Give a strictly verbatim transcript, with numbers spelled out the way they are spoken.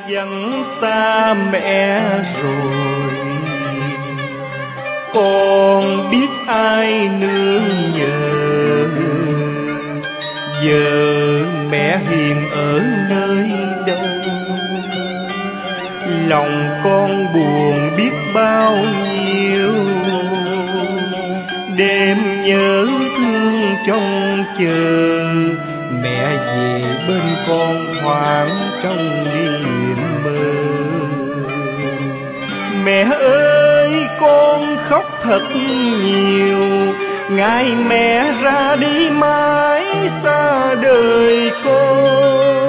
Vẫn xa mẹ rồi, con biết ai nương nhờ. Giờ mẹ hiền ở nơi đâu, lòng con buồn biết bao nhiêu. Đêm nhớ thương trông chờ, mẹ về bên con thoáng trong đêm mơ. Mẹ ơi con khóc thật nhiều, ngày mẹ ra đi mãi xa đời con.